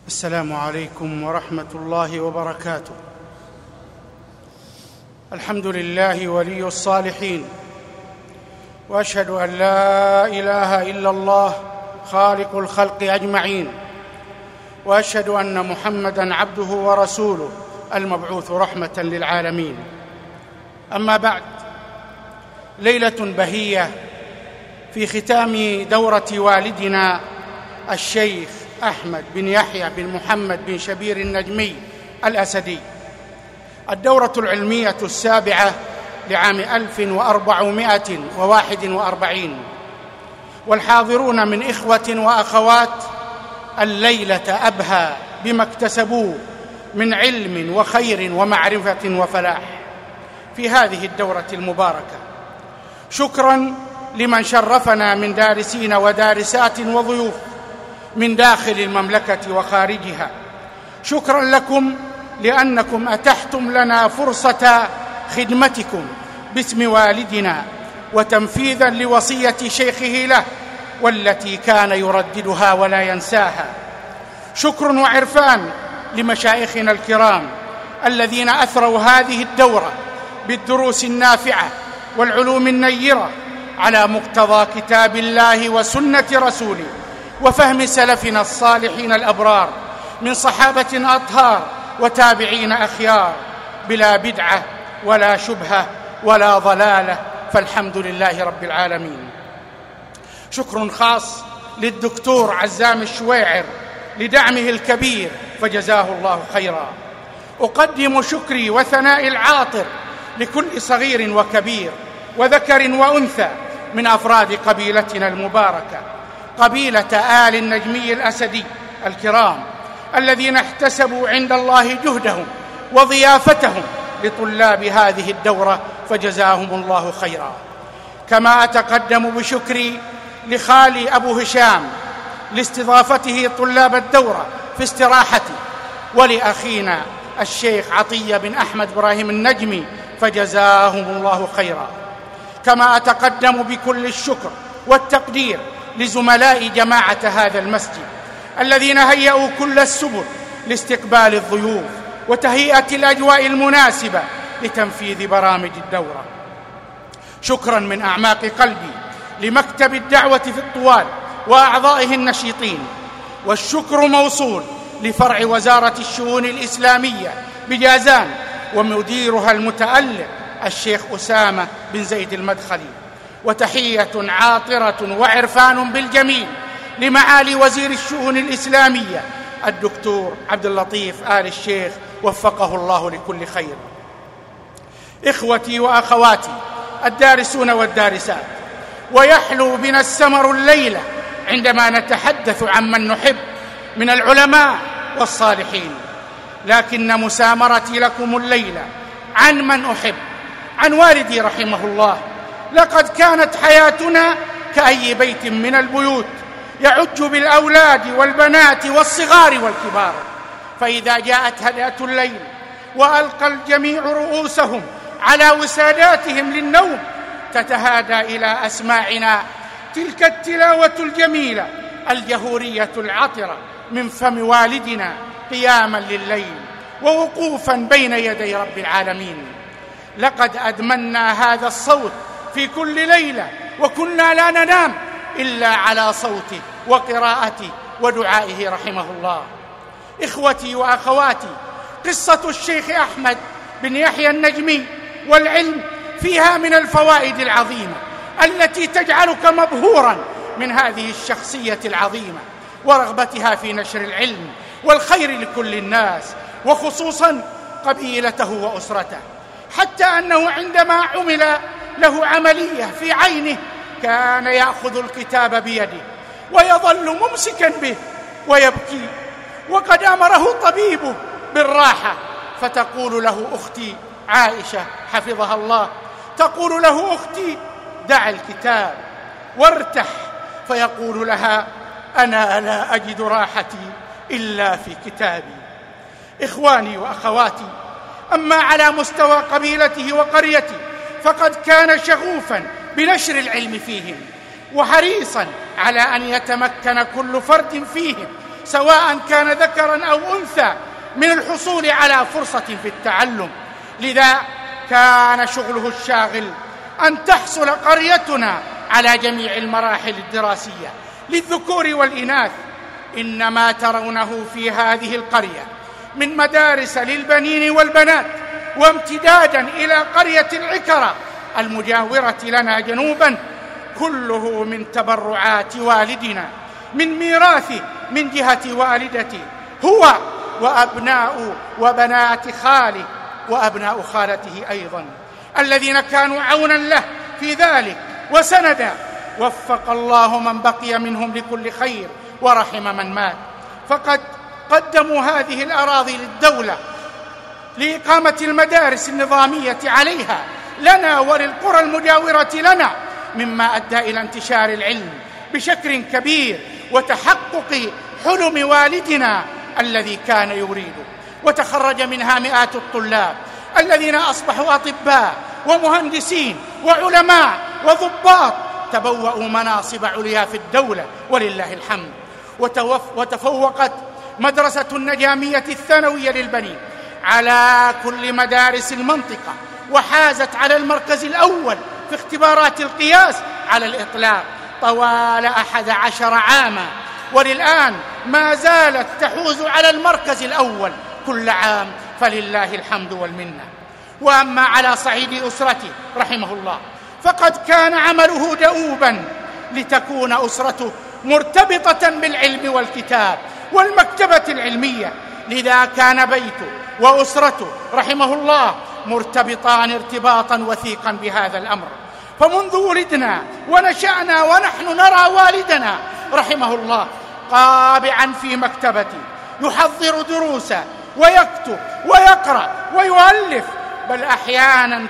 السلام عليكم ورحمة الله وبركاته. الحمد لله ولي الصالحين، وأشهد أن لا إله إلا الله خالق الخلق أجمعين، وأشهد أن محمدًا عبده ورسوله المبعوث رحمة للعالمين. أما بعد، ليلة بهية في ختام دورة والدنا الشيخ أحمد بن يحيى بن محمد بن شبير النجمي الأسدي، الدورة العلمية السابعة لعام 1441، والحاضرون من إخوة وأخوات الليلة أبهى بما اكتسبوه من علم وخير ومعرفة وفلاح في هذه الدورة المباركة. شكراً لمن شرفنا من دارسين ودارسات وضيوف من داخل المملكة وخارجها. شكراً لكم لأنكم أتحتم لنا فرصة خدمتكم باسم والدنا وتنفيذاً لوصية شيخه له، والتي كان يرددها ولا ينساها. شكر وعرفان لمشايخنا الكرام الذين أثروا هذه الدورة بالدروس النافعة والعلوم النيرة على مقتضى كتاب الله وسنة رسوله وفهم سلفنا الصالحين الأبرار من صحابة أطهار وتابعين أخيار، بلا بدعة ولا شبهة ولا ضلالة، فالحمد لله رب العالمين. شكر خاص للدكتور عزام الشويعر لدعمه الكبير، فجزاه الله خيرا. أقدم شكري وثنائي العاطر لكل صغير وكبير وذكر وأنثى من أفراد قبيلتنا المباركة، قبيلة آل النجمي الأسدي الكرام، الذين احتسبوا عند الله جهدهم وضيافتهم لطلاب هذه الدورة، فجزاهم الله خيرا. كما أتقدم بشكري لخالي أبو هشام لاستضافته طلاب الدورة في استراحتي، ولأخينا الشيخ عطية بن أحمد إبراهيم النجمي، فجزاهم الله خيرا. كما أتقدم بكل الشكر والتقدير لزملاء جماعة هذا المسجد الذين هيئوا كل السبل لاستقبال الضيوف وتهيئة الأجواء المناسبة لتنفيذ برامج الدورة. شكرا من أعماق قلبي لمكتب الدعوة في الطوال وأعضائه النشيطين، والشكر موصول لفرع وزارة الشؤون الإسلامية بجازان ومديرها المتألق الشيخ أسامة بن زيد المدخلي. وتحية عاطرة وعرفان بالجميل لمعالي وزير الشؤون الإسلامية الدكتور عبد اللطيف آل الشيخ، وفقه الله لكل خير. إخوتي وأخواتي الدارسون والدارسات، ويحلو بنا السمر الليلة عندما نتحدث عمن نحب من العلماء والصالحين، لكن مسامرتي لكم الليلة عن من أحب، عن والدي رحمه الله. لقد كانت حياتنا كأي بيت من البيوت يعج بالأولاد والبنات والصغار والكبار، فإذا جاءت هدأة الليل وألقى الجميع رؤوسهم على وساداتهم للنوم، تتهادى إلى أسماعنا تلك التلاوة الجميلة الجهورية العطرة من فم والدنا قياما لليل ووقوفا بين يدي رب العالمين. لقد أدمنا هذا الصوت في كل ليلة، وكنا لا ننام إلا على صوته وقراءته ودعائه رحمه الله. إخوتي وأخواتي، قصة الشيخ أحمد بن يحيى النجمي والعلم فيها من الفوائد العظيمة التي تجعلك مبهوراً من هذه الشخصية العظيمة ورغبتها في نشر العلم والخير لكل الناس، وخصوصاً قبيلته وأسرته، حتى أنه عندما عمل له عملية في عينه كان يأخذ الكتاب بيده ويظل ممسكا به ويبكي، وقد أمره طبيبه بالراحة، فتقول له أختي عائشة حفظها الله، تقول له أختي دع الكتاب وارتح، فيقول لها أنا لا أجد راحتي إلا في كتابي. إخواني وأخواتي، أما على مستوى قبيلته وقريته فقد كان شغوفا بنشر العلم فيهم، وحريصا على أن يتمكن كل فرد فيهم سواء كان ذكرا أو أنثى، من الحصول على فرصة في التعلم. لذا كان شغله الشاغل أن تحصل قريتنا على جميع المراحل الدراسية للذكور والإناث. إن ما ترونه في هذه القرية من مدارس للبنين والبنات، وامتدادا إلى قرية العكرة المجاورة لنا جنوبا، كله من تبرعات والدنا، من ميراثه من جهة والدتي، هو وأبناء وبنات خاله وأبناء خالته أيضا، الذين كانوا عونا له في ذلك وسندا. وفق الله من بقي منهم لكل خير ورحم من مات. فقد قدموا هذه الأراضي للدولة لإقامة المدارس النظامية عليها لنا وللقرى المجاورة لنا، مما أدى إلى انتشار العلم بشكل كبير وتحقق حلم والدنا الذي كان يريده. وتخرج منها مئات الطلاب الذين أصبحوا أطباء ومهندسين وعلماء وضباط، تبوأوا مناصب عليا في الدولة ولله الحمد. وتفوقت مدرسة النجامية الثانوية للبنين على كل مدارس المنطقة، وحازت على المركز الأول في اختبارات القياس على الإطلاق طوال 11 عاما، وللآن ما زالت تحوز على المركز الأول كل عام، فلله الحمد والمنة. وأما على صعيد أسرته رحمه الله، فقد كان عمله دؤوبا لتكون أسرته مرتبطة بالعلم والكتاب والمكتبة العلمية. لذا كان بيته وأسرته رحمه الله مرتبطان ارتباطا وثيقا بهذا الأمر. فمنذ ولدنا ونشأنا ونحن نرى والدنا رحمه الله قابعا في مكتبته يحضر دروسا ويكتب ويقرأ ويؤلف، بل أحيانا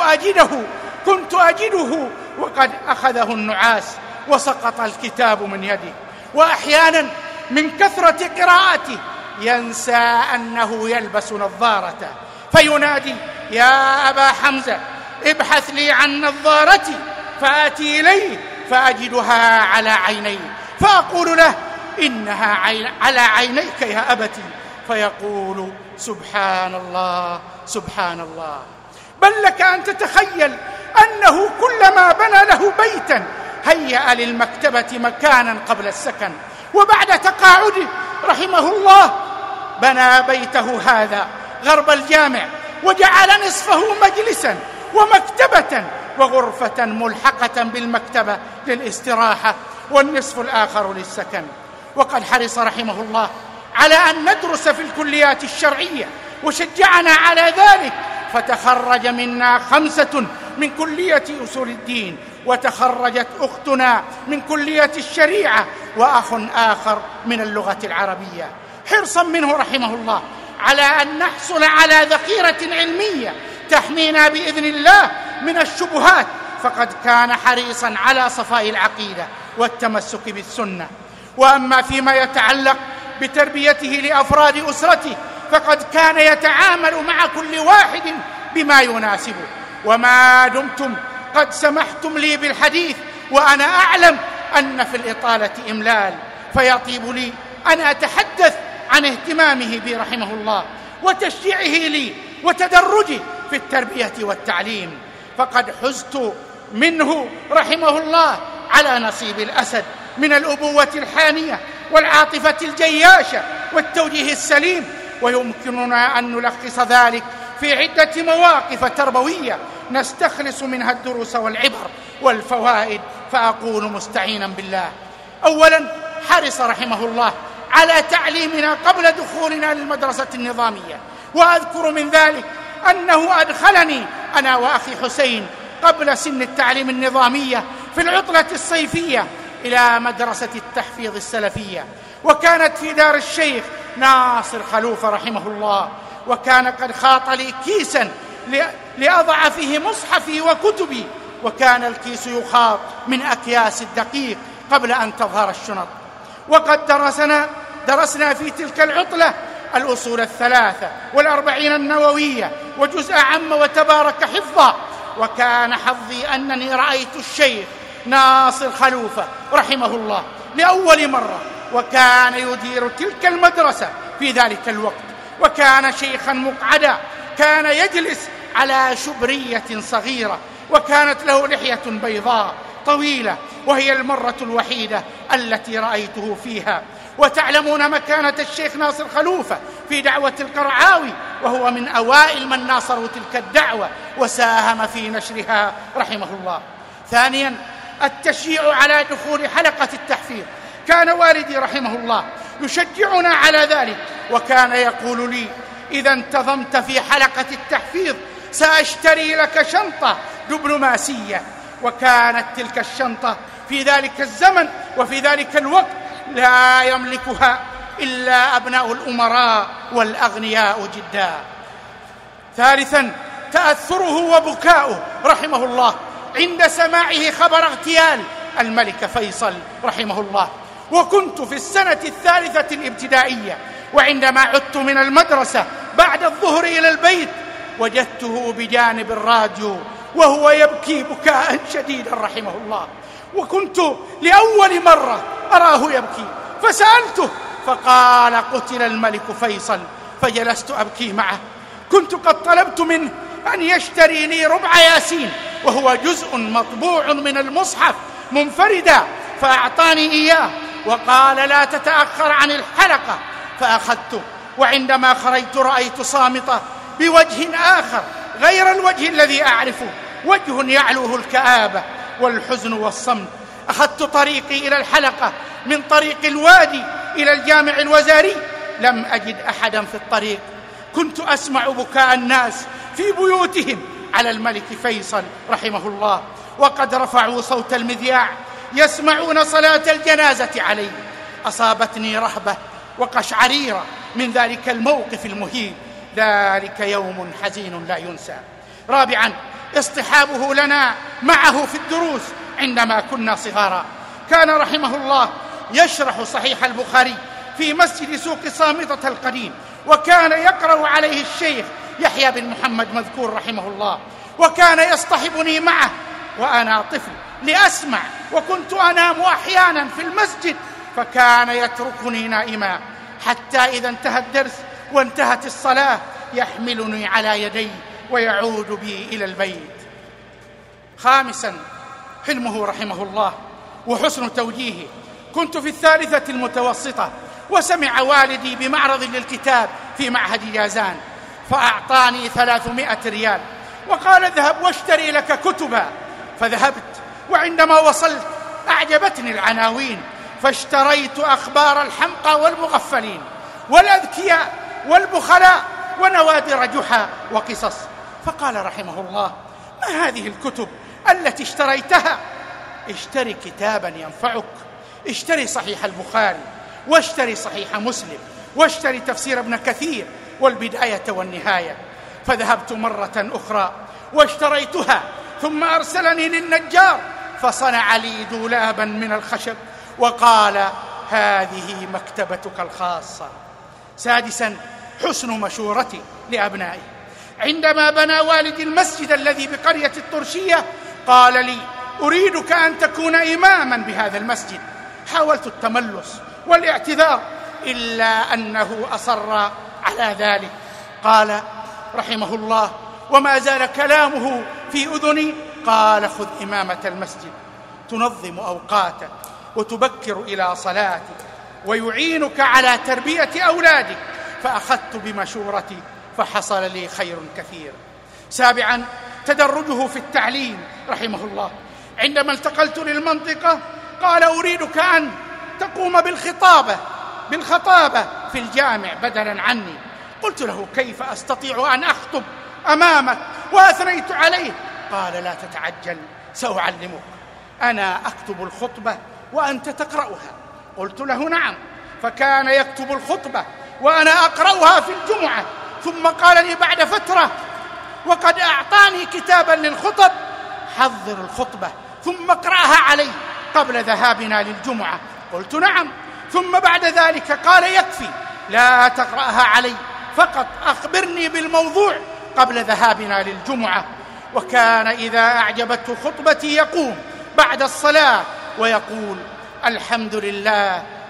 كنت أجده وقد أخذه النعاس وسقط الكتاب من يده. وأحيانا من كثرة قراءته ينسى أنه يلبس نظارته فينادي: يا أبا حمزة ابحث لي عن نظارتي، فآتي إليه فأجدها على عيني، فأقول له: إنها على عينيك يا أبتي، فيقول: سبحان الله سبحان الله. بل لك أن تتخيل أنه كلما بنى له بيتا هيأ للمكتبة مكانا قبل السكن، وبعد تقاعده رحمه الله بنى بيته هذا غرب الجامع وجعل نصفه مجلسا ومكتبة وغرفة ملحقة بالمكتبة للاستراحة، والنصف الآخر للسكن. وقد حرص رحمه الله على أن ندرس في الكليات الشرعية وشجعنا على ذلك، فتخرج منا 5 من كلية أصول الدين، وتخرجت أختنا من كلية الشريعة، وأخ آخر من اللغة العربية، حرصا منه رحمه الله على أن نحصل على ذخيرة علمية تحمينا بإذن الله من الشبهات. فقد كان حريصا على صفاء العقيدة والتمسك بالسنة. وأما فيما يتعلق بتربيته لأفراد أسرته، فقد كان يتعامل مع كل واحد بما يناسبه. وما دمتم قد سمحتم لي بالحديث وأنا أعلم أن في الإطالة إملال، فيطيب لي أن أتحدث عن اهتمامه بي رحمه الله وتشجيعه لي وتدرجه في التربية والتعليم. فقد حزت منه رحمه الله على نصيب الأسد من الأبوة الحانية والعاطفة الجياشة والتوجيه السليم، ويمكننا أن نلخص ذلك في عدة مواقف تربوية نستخلص منها الدروس والعبر والفوائد، فأقول مستعينا بالله: أولا، حرص رحمه الله على تعليمنا قبل دخولنا للمدرسة النظامية، وأذكر من ذلك أنه أدخلني أنا وأخي حسين قبل سن التعليم النظامية في العطلة الصيفية إلى مدرسة التحفيظ السلفية، وكانت في دار الشيخ ناصر خلوفة رحمه الله. وكان قد خاط لي كيسا لأضع فيه مصحفي وكتبي، وكان الكيس يخاط من أكياس الدقيق قبل أن تظهر الشنط. وقد درسنا في تلك العطلة الأصول 3 والأربعين النووية وجزء عم وتبارك حفظا. وكان حظي أنني رأيت الشيخ ناصر خلوفة رحمه الله لأول مرة وكان يدير تلك المدرسة في ذلك الوقت، وكان شيخا مقعدا، كان يجلس على شبرية صغيرة، وكانت له لحية بيضاء طويلة، وهي المرة الوحيدة التي رأيته فيها. وتعلمون مكانة الشيخ ناصر خلوفة في دعوة القرعاوي، وهو من أوائل من ناصروا تلك الدعوة وساهم في نشرها رحمه الله. ثانيا، التشجيع على دخول حلقة التحفيظ. كان والدي رحمه الله يشجعنا على ذلك، وكان يقول لي: إذا انتظمت في حلقة التحفيظ سأشتري لك شنطة دبلوماسية. وكانت تلك الشنطة في ذلك الزمن وفي ذلك الوقت لا يملكها إلا أبناء الأمراء والأغنياء جدا. ثالثا، تأثره وبكاؤه رحمه الله عند سماعه خبر اغتيال الملك فيصل رحمه الله. وكنت في السنة 3 الابتدائية، وعندما عدت من المدرسة بعد الظهر إلى البيت وجدته بجانب الراديو وهو يبكي بكاء شديدا رحمه الله. وكنت لأول مرة أراه يبكي، فسألته فقال: قتل الملك فيصل. فجلست أبكي معه. كنت قد طلبت منه أن يشتري لي ربع ياسين، وهو جزء مطبوع من المصحف منفردا، فأعطاني إياه وقال: لا تتأخر عن الحلقة. فأخذته، وعندما خرجت رأيت صامتة بوجه آخر غير الوجه الذي أعرفه، وجه يعلوه الكآبة والحزن والصمت. أخذت طريقي إلى الحلقة من طريق الوادي إلى الجامع الوزاري، لم أجد أحدا في الطريق. كنت أسمع بكاء الناس في بيوتهم على الملك فيصل رحمه الله، وقد رفعوا صوت المذياع يسمعون صلاة الجنازة عليه. أصابتني رهبة وقشعريرة من ذلك الموقف المهين. ذلك يوم حزين لا ينسى. رابعا، اصطحابه لنا معه في الدروس عندما كنا صغارا. كان رحمه الله يشرح صحيح البخاري في مسجد سوق صامتة القديم، وكان يقرأ عليه الشيخ يحيى بن محمد مذكور رحمه الله، وكان يصطحبني معه وأنا طفل لأسمع، وكنت أنام أحيانا في المسجد، فكان يتركني نائما حتى إذا انتهى الدرس وانتهت الصلاة يحملني على يديه ويعود بي إلى البيت. خامسا، حلمه رحمه الله وحسن توجيهه. كنت في 3 المتوسطة، وسمع والدي بمعرض للكتاب في معهد جازان، فأعطاني 300 ريال وقال: اذهب واشتري لك كتبا. فذهبت، وعندما وصلت أعجبتني العناوين، فاشتريت أخبار الحمقى والمغفلين والأذكياء والبخلاء ونوادر جحا وقصص. فقال رحمه الله: ما هذه الكتب التي اشتريتها؟ اشتري كتابا ينفعك، اشتري صحيح البخاري، واشتري صحيح مسلم، واشتري تفسير ابن كثير والبداية والنهاية. فذهبت مرة أخرى واشتريتها، ثم أرسلني للنجار فصنع لي دولابا من الخشب وقال: هذه مكتبتك الخاصة. سادسا، حسن مشورتي لأبنائي. عندما بنى والدي المسجد الذي بقرية الطرشية قال لي: أريدك أن تكون إماما بهذا المسجد. حاولت التملص والاعتذار، إلا أنه أصر على ذلك. قال رحمه الله وما زال كلامه في أذني: قال: خذ إمامة المسجد، تنظم أوقاتك وتبكر إلى صلاتك، ويعينك على تربية أولادك. فأخذت بمشورتي فحصل لي خير كثير. سابعا، تدرجه في التعليم رحمه الله. عندما انتقلت للمنطقة قال: أريدك أن تقوم بالخطابة في الجامع بدلا عني. قلت له: كيف أستطيع أن أخطب أمامك؟ وأثنيت عليه. قال: لا تتعجل، سأعلمك. أنا أكتب الخطبة وأنت تقرأها. قلت له: نعم. فكان يكتب الخطبة وأنا أقرأها في الجمعة. ثم قال لي بعد فترة وقد أعطاني كتابا للخطب: حضر الخطبة ثم اقرأها علي قبل ذهابنا للجمعة. قلت: نعم. ثم بعد ذلك قال: يكفي، لا تقرأها علي، فقط أخبرني بالموضوع قبل ذهابنا للجمعة. وكان إذا أعجبته خطبتي يقوم بعد الصلاة ويقول: الحمد لله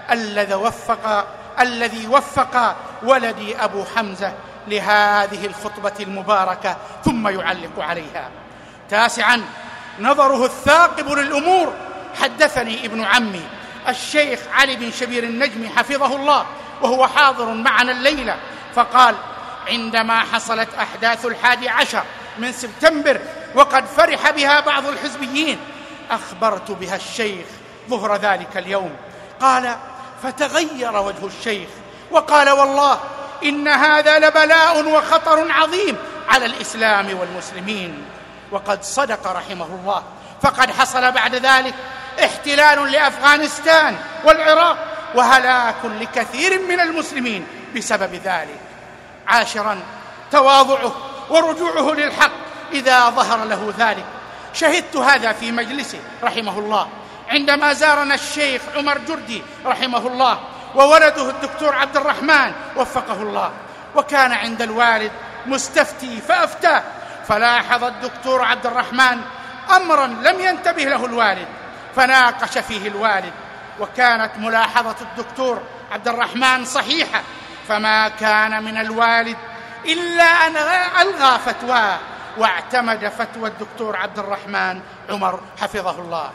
الذي وفق ولدي أبو حمزة لهذه الخطبة المباركة ثم يعلق عليها. 9، نظره الثاقب للأمور. حدثني ابن عمي الشيخ علي بن شبير النجمي حفظه الله وهو حاضر معنا الليلة، فقال: عندما حصلت أحداث 11 من سبتمبر وقد فرح بها بعض الحزبيين أخبرت بها الشيخ ظهر ذلك اليوم. قال: فتغير وجه الشيخ وقال: والله إن هذا لبلاء وخطر عظيم على الإسلام والمسلمين. وقد صدق رحمه الله، فقد حصل بعد ذلك احتلال لأفغانستان والعراق وهلاك لكثير من المسلمين بسبب ذلك. 10، تواضعه ورجوعه للحق إذا ظهر له ذلك. شهدت هذا في مجلسه رحمه الله عندما زارنا الشيخ عمر جردي رحمه الله وولده الدكتور عبد الرحمن وفقه الله، وكان عند الوالد مستفتي فأفتاه، فلاحظ الدكتور عبد الرحمن أمرا لم ينتبه له الوالد فناقش فيه الوالد، وكانت ملاحظة الدكتور عبد الرحمن صحيحة، فما كان من الوالد إلا أن ألغى فتواه واعتمد فتوى الدكتور عبد الرحمن عمر حفظه الله.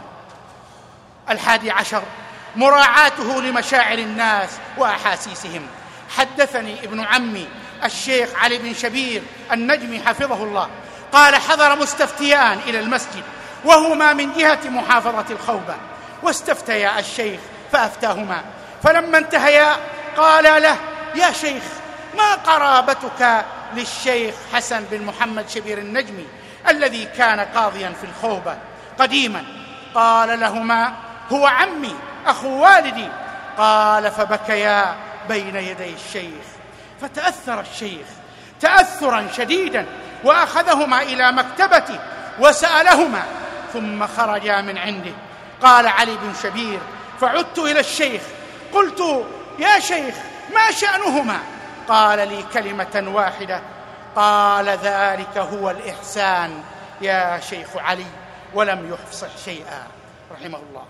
11، مراعاته لمشاعر الناس وأحاسيسهم. حدثني ابن عمي الشيخ علي بن شبير النجمي حفظه الله قال: حضر مستفتيان إلى المسجد وهما من جهة محافظة الخوبة، واستفتيا الشيخ فأفتاهما، فلما انتهيا قال له: يا شيخ، ما قرابتك للشيخ حسن بن محمد شبير النجمي الذي كان قاضيا في الخوبة قديما؟ قال لهما: هو عمي أخو والدي. قال: فبكيا بين يدي الشيخ، فتأثر الشيخ تأثرا شديدا وأخذهما إلى مكتبته وسألهما ثم خرجا من عنده. قال علي بن شبير: فعدت إلى الشيخ قلت: يا شيخ، ما شأنهما؟ قال لي كلمة واحدة، قال: ذلك هو الإحسان يا شيخ علي، ولم يفصح شيئا رحمه الله.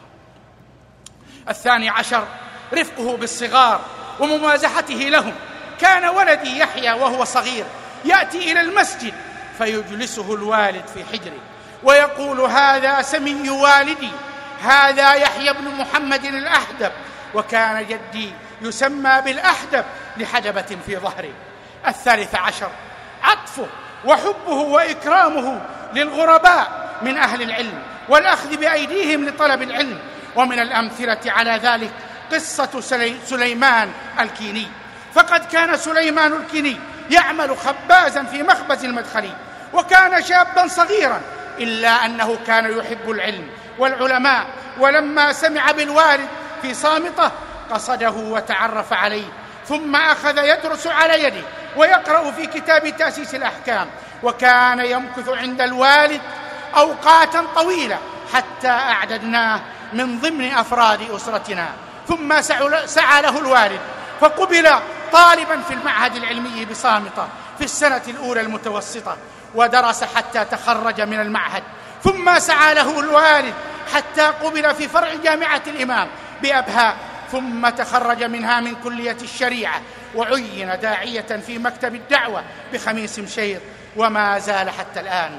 12، رفقه بالصغار وممازحته لهم. كان ولدي يحيى وهو صغير يأتي إلى المسجد فيجلسه الوالد في حجره ويقول: هذا سمي والدي، هذا يحيى بن محمد الأحدب، وكان جدي يسمى بالأحدب لحجبة في ظهره. 13، عطفه وحبه وإكرامه للغرباء من أهل العلم والأخذ بأيديهم لطلب العلم. ومن الأمثلة على ذلك قصة سليمان الكيني، فقد كان سليمان الكيني يعمل خبازا في مخبز المدخلي، وكان شابا صغيرا، إلا أنه كان يحب العلم والعلماء، ولما سمع بالوالد في صامتة قصده وتعرف عليه، ثم أخذ يدرس على يده ويقرأ في كتاب تأسيس الأحكام، وكان يمكث عند الوالد أوقاتا طويلة حتى أعددناه من ضمن أفراد أسرتنا. ثم سعى له الوالد فقبل طالبا في المعهد العلمي بصامتة في السنة الأولى المتوسطة، ودرس حتى تخرج من المعهد. ثم سعى له الوالد حتى قبل في فرع جامعة الإمام بأبها، ثم تخرج منها من كلية الشريعة، وعين داعية في مكتب الدعوة بخميس مشيط، وما زال حتى الآن.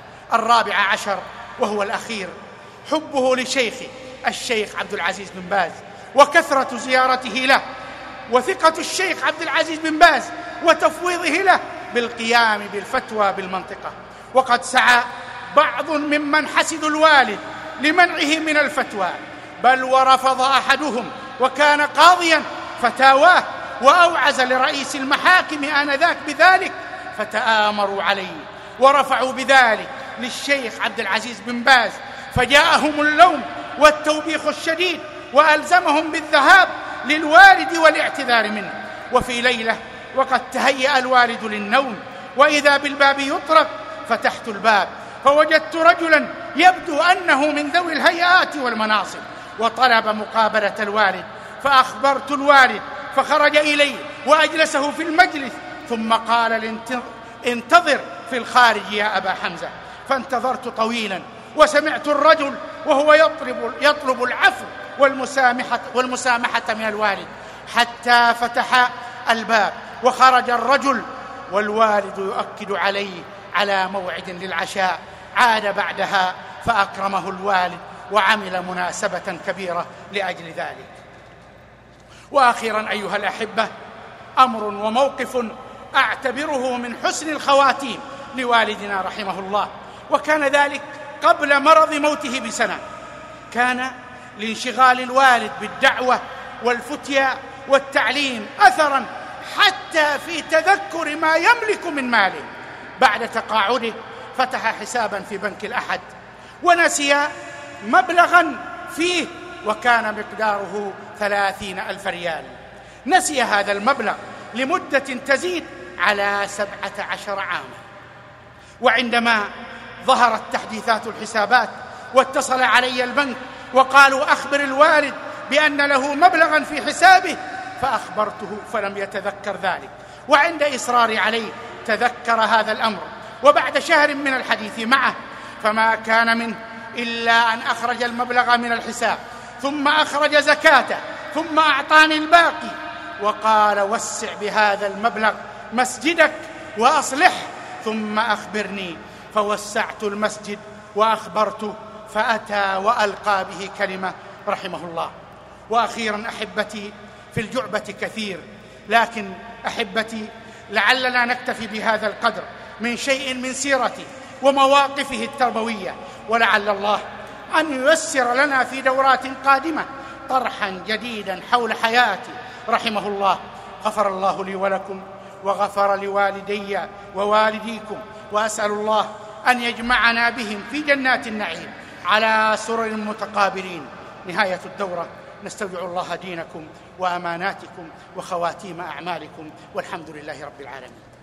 14 وهو الأخير، حبه لشيخه الشيخ عبد العزيز بن باز، وكثرة زيارته له، وثقة الشيخ عبد العزيز بن باز وتفويضه له بالقيام بالفتوى بالمنطقة. وقد سعى بعض ممن حسدوا الوالد لمنعه من الفتوى، بل ورفض أحدهم وكان قاضيا فتاواه، وأوعز لرئيس المحاكم آنذاك بذلك، فتآمروا عليه ورفعوا بذلك للشيخ عبد العزيز بن باز، فجاءهم اللوم والتوبيخ الشديد، وألزمهم بالذهاب للوالد والاعتذار منه. وفي ليلة وقد تهيأ الوالد للنوم، وإذا بالباب يطرق، فتحت الباب فوجدت رجلا يبدو أنه من ذوي الهيئات والمناصب، وطلب مقابلة الوالد، فأخبرت الوالد، فخرج إليه وأجلسه في المجلس، ثم قال: انتظر في الخارج يا أبا حمزة. فانتظرت طويلا، وسمعت الرجل وهو يطلب العفو والمسامحة من الوالد، حتى فتح الباب وخرج الرجل والوالد يؤكد عليه على موعد للعشاء. عاد بعدها فأكرمه الوالد وعمل مناسبة كبيرة لأجل ذلك. وأخيرا أيها الأحبة، أمر وموقف أعتبره من حسن الخواتيم لوالدنا رحمه الله، وكان ذلك قبل مرض موته بسنة. كان لانشغال الوالد بالدعوة والفتيا والتعليم أثرا حتى في تذكر ما يملك من ماله. بعد تقاعده فتح حسابا في بنك الأحد ونسي مبلغا فيه وكان مقداره 30,000 ريال. نسي هذا المبلغ لمدة تزيد على 17 عاما. وعندما ظهرت تحديثات الحسابات واتصل علي البنك وقالوا أخبر الوالد بأن له مبلغا في حسابه، فأخبرته فلم يتذكر ذلك، وعند إصراري عليه تذكر هذا الأمر. وبعد شهر من الحديث معه فما كان منه إلا أن أخرج المبلغ من الحساب، ثم أخرج زكاته، ثم أعطاني الباقي وقال وسع بهذا المبلغ مسجدك وأصلح ثم أخبرني. فوسعت المسجد وأخبرته فأتى وألقى به كلمة رحمه الله. وأخيرا أحبتي، في الجعبة كثير، لكن أحبتي لعلنا نكتفي بهذا القدر من شيء من سيرته ومواقفه التربوية، ولعل الله أن ييسر لنا في دورات قادمة طرحا جديدا حول حياته رحمه الله. غفر الله لي ولكم وغفر لوالدي ووالديكم، وأسأل الله أن يجمعنا بهم في جنات النعيم على سرر متقابلين. نهاية الدورة، نستودع الله دينكم وأماناتكم وخواتيم أعمالكم، والحمد لله رب العالمين.